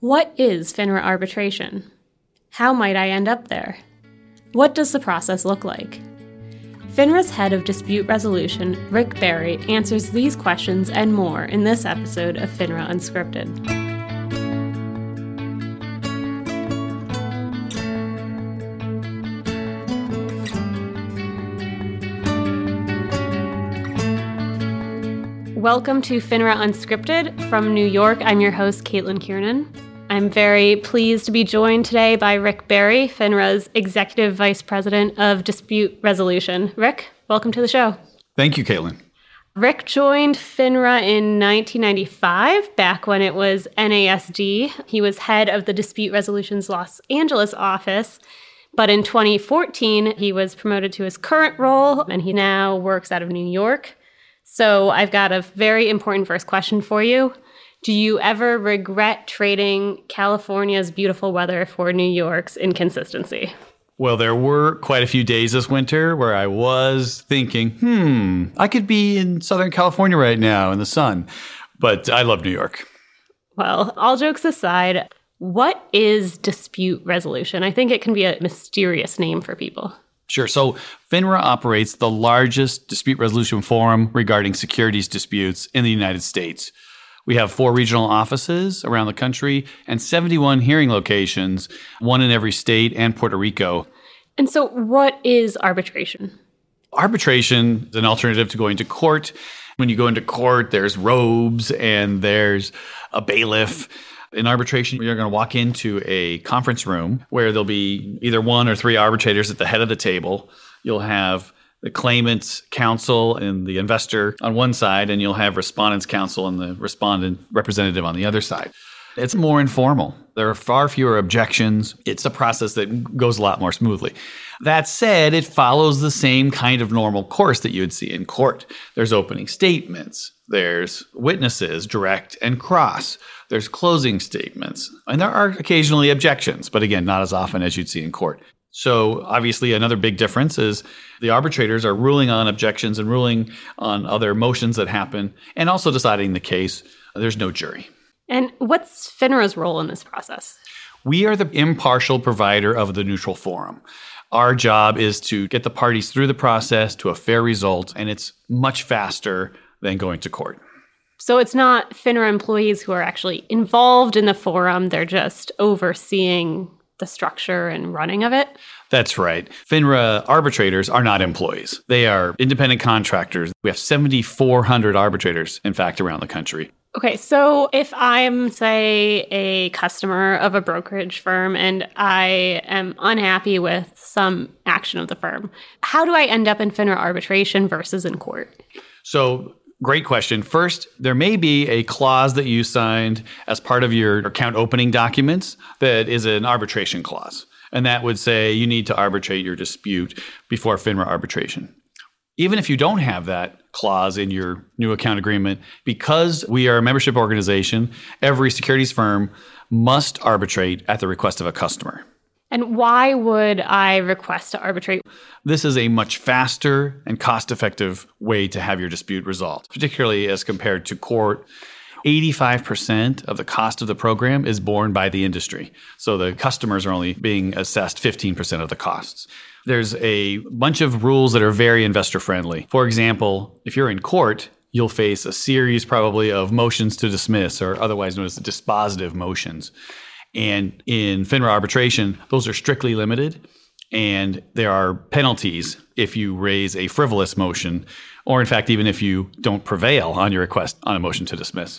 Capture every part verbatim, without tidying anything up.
What is FINRA arbitration? How might I end up there? What does the process look like? FINRA's head of dispute resolution, Rick Barry, answers these questions and more in this episode of FINRA Unscripted. Welcome to FINRA Unscripted. From New York, I'm your host, Caitlin Kiernan. I'm very pleased to be joined today by Rick Barry, FINRA's Executive Vice President of Dispute Resolution. Rick, welcome to the show. Thank you, Caitlin. Rick joined FINRA in nineteen ninety-five, back when it was N A S D. He was head of the Dispute Resolution's Los Angeles office. But in twenty fourteen, he was promoted to his current role, and he now works out of New York. So I've got a very important first question for you. Do you ever regret trading California's beautiful weather for New York's inconsistency? Well, there were quite a few days this winter where I was thinking, hmm, I could be in Southern California right now in the sun. But I love New York. Well, all jokes aside, what is dispute resolution? I think it can be a mysterious name for people. Sure. So FINRA operates the largest dispute resolution forum regarding securities disputes in the United States. We have four regional offices around the country and seventy-one hearing locations, one in every state and Puerto Rico. And so what is arbitration? Arbitration is an alternative to going to court. When you go into court, there's robes and there's a bailiff. In arbitration, you're going to walk into a conference room where there'll be either one or three arbitrators at the head of the table. You'll have the claimant's counsel and the investor on one side, and you'll have respondent's counsel and the respondent representative on the other side. It's more informal. There are far fewer objections. It's a process that goes a lot more smoothly. That said, it follows the same kind of normal course that you would see in court. There's opening statements. There's witnesses, direct and cross. There's closing statements. And there are occasionally objections, but again, not as often as you'd see in court. So obviously another big difference is the arbitrators are ruling on objections and ruling on other motions that happen and also deciding the case. There's no jury. And what's FINRA's role in this process? We are the impartial provider of the neutral forum. Our job is to get the parties through the process to a fair result, and it's much faster than going to court. So it's not FINRA employees who are actually involved in the forum. They're just overseeing the structure and running of it? That's right. FINRA arbitrators are not employees. They are independent contractors. We have seven thousand four hundred arbitrators, in fact, around the country. Okay, so if I'm, say, a customer of a brokerage firm and I am unhappy with some action of the firm, how do I end up in FINRA arbitration versus in court? So, great question. First, there may be a clause that you signed as part of your account opening documents that is an arbitration clause. And that would say you need to arbitrate your dispute before FINRA arbitration. Even if you don't have that clause in your new account agreement, because we are a membership organization, every securities firm must arbitrate at the request of a customer. And why would I request to arbitrate? This is a much faster and cost-effective way to have your dispute resolved, particularly as compared to court. eighty-five percent of the cost of the program is borne by the industry. So the customers are only being assessed fifteen percent of the costs. There's a bunch of rules that are very investor-friendly. For example, if you're in court, you'll face a series probably of motions to dismiss, or otherwise known as dispositive motions. And in FINRA arbitration, those are strictly limited, and there are penalties if you raise a frivolous motion, or in fact, even if you don't prevail on your request on a motion to dismiss.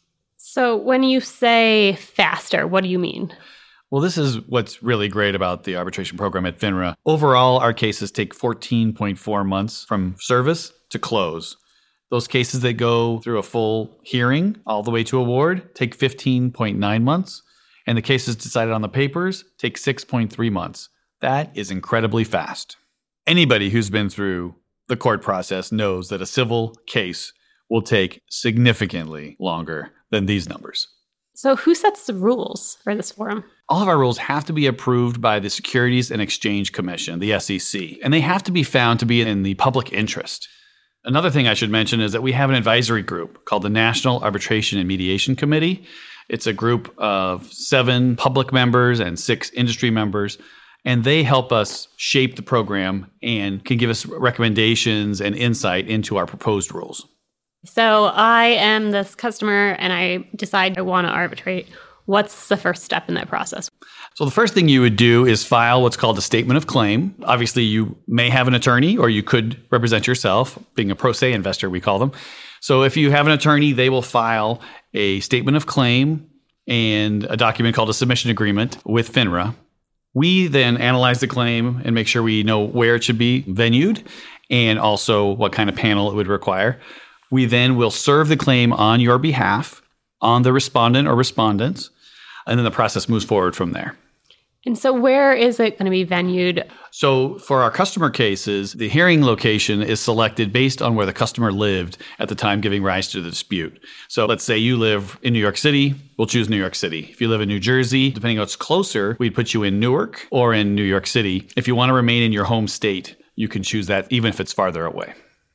So when you say faster, what do you mean? Well, this is what's really great about the arbitration program at FINRA. Overall, our cases take fourteen point four months from service to close. Those cases that go through a full hearing all the way to award take fifteen point nine months. And the cases decided on the papers take six point three months. That is incredibly fast. Anybody who's been through the court process knows that a civil case will take significantly longer than these numbers. So who sets the rules for this forum? All of our rules have to be approved by the Securities and Exchange Commission, the S E C, and they have to be found to be in the public interest. Another thing I should mention is that we have an advisory group called the National Arbitration and Mediation Committee, It's a group of seven public members and six industry members, and they help us shape the program and can give us recommendations and insight into our proposed rules. So I am this customer and I decide I want to arbitrate. What's the first step in that process? So the first thing you would do is file what's called a statement of claim. Obviously, you may have an attorney or you could represent yourself, being a pro se investor, we call them. So if you have an attorney, they will file a statement of claim and a document called a submission agreement with FINRA. We then analyze the claim and make sure we know where it should be venued and also what kind of panel it would require. We then will serve the claim on your behalf on the respondent or respondents, and then the process moves forward from there. And so where is it going to be venued? So for our customer cases, the hearing location is selected based on where the customer lived at the time giving rise to the dispute. So let's say you live in New York City, we'll choose New York City. If you live in New Jersey, depending on what's closer, we'd put you in Newark or in New York City. If you want to remain in your home state, you can choose that even if it's farther away.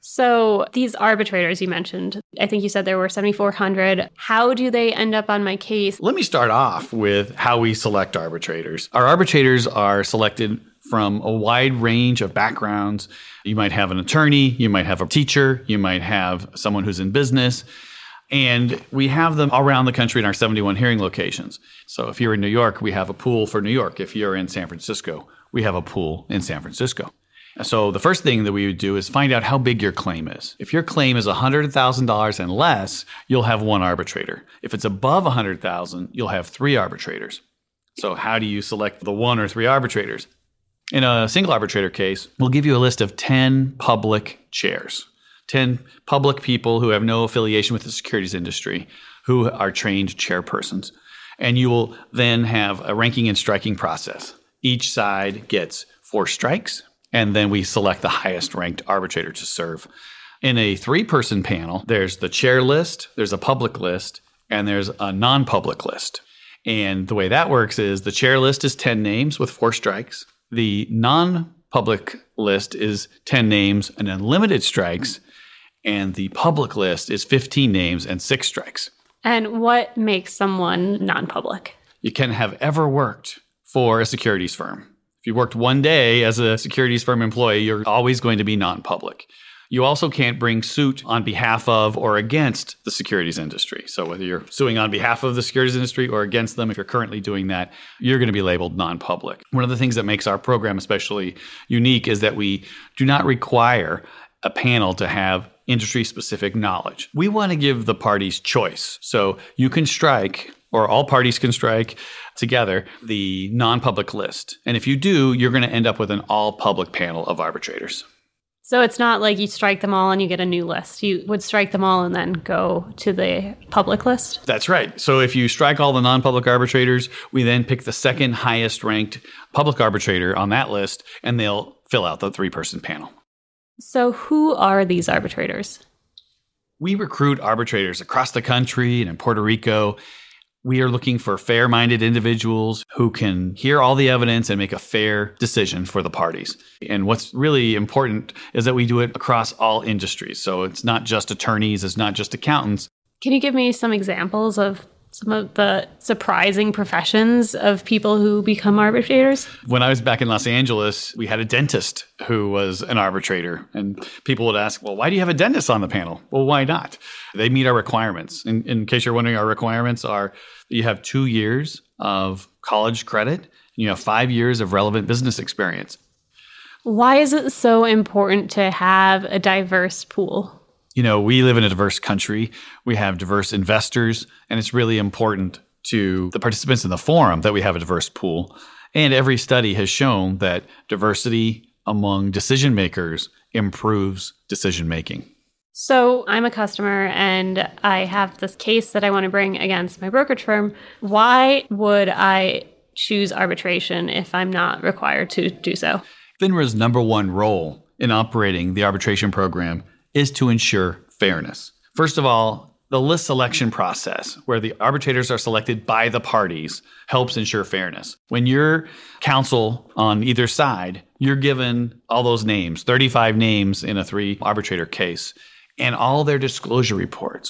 So these arbitrators you mentioned, I think you said there were seventy-four hundred. How do they end up on my case? Let me start off with how we select arbitrators. Our arbitrators are selected from a wide range of backgrounds. You might have an attorney, you might have a teacher, you might have someone who's in business. And we have them all around the country in our seventy-one hearing locations. So if you're in New York, we have a pool for New York. If you're in San Francisco, we have a pool in San Francisco. So the first thing that we would do is find out how big your claim is. If your claim is one hundred thousand dollars and less, you'll have one arbitrator. If it's above one hundred thousand dollars, you'll have three arbitrators. So how do you select the one or three arbitrators? In a single arbitrator case, we'll give you a list of ten public chairs, ten public people who have no affiliation with the securities industry, who are trained chairpersons. And you will then have a ranking and striking process. Each side gets four strikes, and then we select the highest ranked arbitrator to serve. In a three-person panel, there's the chair list, there's a public list, and there's a non-public list. And the way that works is the chair list is ten names with four strikes. The non-public list is ten names and unlimited strikes. And the public list is fifteen names and six strikes. And what makes someone non-public? You can have ever worked for a securities firm. If you worked one day as a securities firm employee, you're always going to be non-public. You also can't bring suit on behalf of or against the securities industry. So whether you're suing on behalf of the securities industry or against them, if you're currently doing that, you're going to be labeled non-public. One of the things that makes our program especially unique is that we do not require a panel to have industry-specific knowledge. We want to give the parties choice. So you can strike, or all parties can strike together, the non-public list. And if you do, you're going to end up with an all-public panel of arbitrators. So it's not like you strike them all and you get a new list. You would strike them all and then go to the public list? That's right. So if you strike all the non-public arbitrators, we then pick the second highest ranked public arbitrator on that list, and they'll fill out the three-person panel. So who are these arbitrators? We recruit arbitrators across the country and in Puerto Rico. We are looking for fair-minded individuals who can hear all the evidence and make a fair decision for the parties. And what's really important is that we do it across all industries. So it's not just attorneys, it's not just accountants. Can you give me some examples of some of the surprising professions of people who become arbitrators? When I was back in Los Angeles, we had a dentist who was an arbitrator. And people would ask, well, why do you have a dentist on the panel? Well, why not? They meet our requirements. In, in case you're wondering, our requirements are you have two years of college credit and you have five years of relevant business experience. Why is it so important to have a diverse pool? You know, we live in a diverse country. We have diverse investors, and it's really important to the participants in the forum that we have a diverse pool. And every study has shown that diversity among decision makers improves decision making. So I'm a customer and I have this case that I want to bring against my brokerage firm. Why would I choose arbitration if I'm not required to do so? FINRA's number one role in operating the arbitration program is to ensure fairness. First of all, the list selection process, where the arbitrators are selected by the parties, helps ensure fairness. When you're counsel on either side, you're given all those names, thirty-five names in a three arbitrator case, and all their disclosure reports.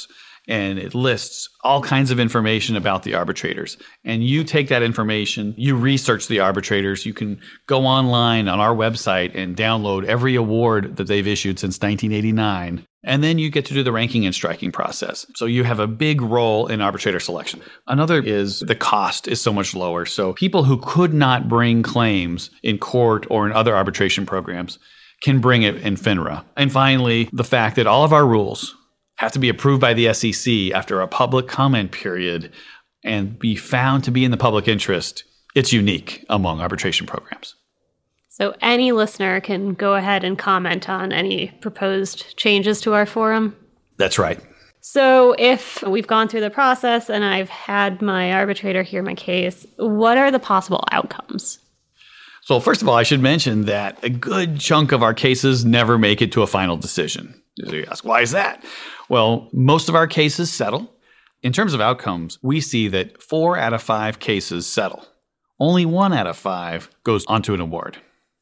and it lists all kinds of information about the arbitrators. And you take that information, you research the arbitrators. You can go online on our website and download every award that they've issued since nineteen eighty-nine. And then you get to do the ranking and striking process. So you have a big role in arbitrator selection. Another is the cost is so much lower. So people who could not bring claims in court or in other arbitration programs can bring it in FINRA. And finally, the fact that all of our rules have to be approved by the S E C after a public comment period and be found to be in the public interest. It's unique among arbitration programs. So any listener can go ahead and comment on any proposed changes to our forum? That's right. So if we've gone through the process and I've had my arbitrator hear my case, what are the possible outcomes? So first of all, I should mention that a good chunk of our cases never make it to a final decision. You ask, why is that? Well, most of our cases settle. In terms of outcomes, we see that four out of five cases settle. Only one out of five goes onto an award.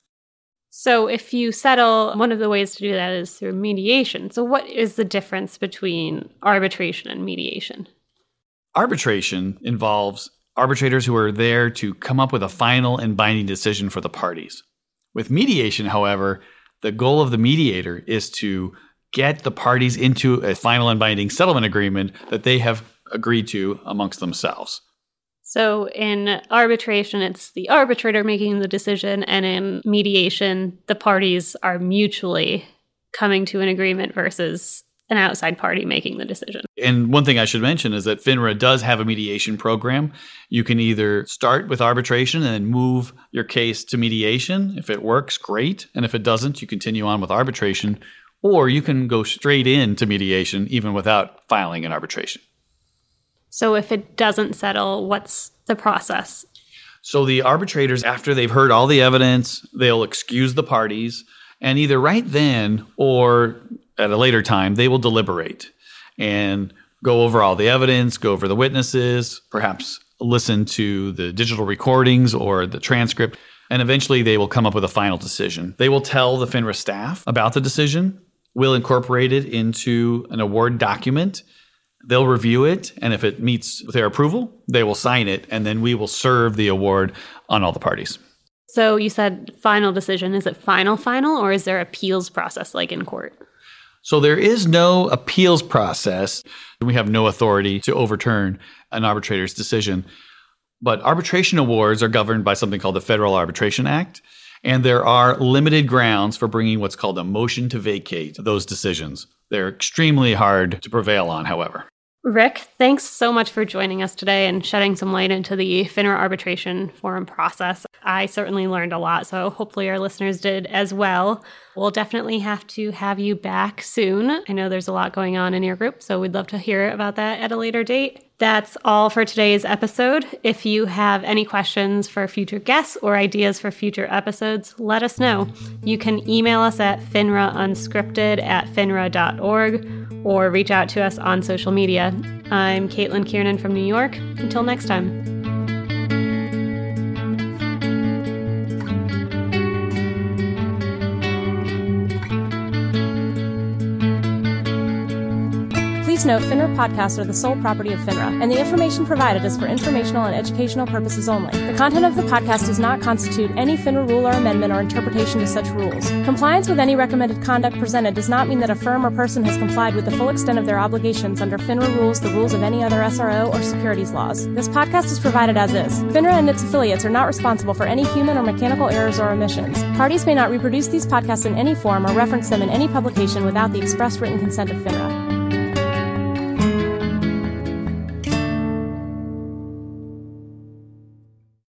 So if you settle, one of the ways to do that is through mediation. So what is the difference between arbitration and mediation? Arbitration involves arbitrators who are there to come up with a final and binding decision for the parties. With mediation, however, the goal of the mediator is to get the parties into a final and binding settlement agreement that they have agreed to amongst themselves. So in arbitration, it's the arbitrator making the decision, and in mediation, the parties are mutually coming to an agreement versus an outside party making the decision. And one thing I should mention is that FINRA does have a mediation program. You can either start with arbitration and then move your case to mediation. If it works, great. And if it doesn't, you continue on with arbitration. Or you can go straight into mediation even without filing an arbitration. So if it doesn't settle, what's the process? So the arbitrators, after they've heard all the evidence, they'll excuse the parties, and either right then or at a later time, they will deliberate and go over all the evidence, go over the witnesses, perhaps listen to the digital recordings or the transcript, and eventually they will come up with a final decision. They will tell the FINRA staff about the decision. We'll incorporate it into an award document. They'll review it, and if it meets their approval, they will sign it, and then we will serve the award on all the parties. So you said final decision. Is it final, final, or is there appeals process like in court? So there is no appeals process. We have no authority to overturn an arbitrator's decision. But arbitration awards are governed by something called the Federal Arbitration Act, and there are limited grounds for bringing what's called a motion to vacate those decisions. They're extremely hard to prevail on, however. Rick, thanks so much for joining us today and shedding some light into the FINRA arbitration forum process. I certainly learned a lot, so hopefully our listeners did as well. We'll definitely have to have you back soon. I know there's a lot going on in your group, so we'd love to hear about that at a later date. That's all for today's episode. If you have any questions for future guests or ideas for future episodes, let us know. You can email us at finraunscripted at finra dot org or reach out to us on social media. I'm Caitlin Kiernan from New York. Until next time. Please note, FINRA podcasts are the sole property of FINRA, and the information provided is for informational and educational purposes only. The content of the podcast does not constitute any FINRA rule or amendment or interpretation to such rules. Compliance with any recommended conduct presented does not mean that a firm or person has complied with the full extent of their obligations under FINRA rules, the rules of any other S R O, or securities laws. This podcast is provided as is. FINRA and its affiliates are not responsible for any human or mechanical errors or omissions. Parties may not reproduce these podcasts in any form or reference them in any publication without the express written consent of FINRA.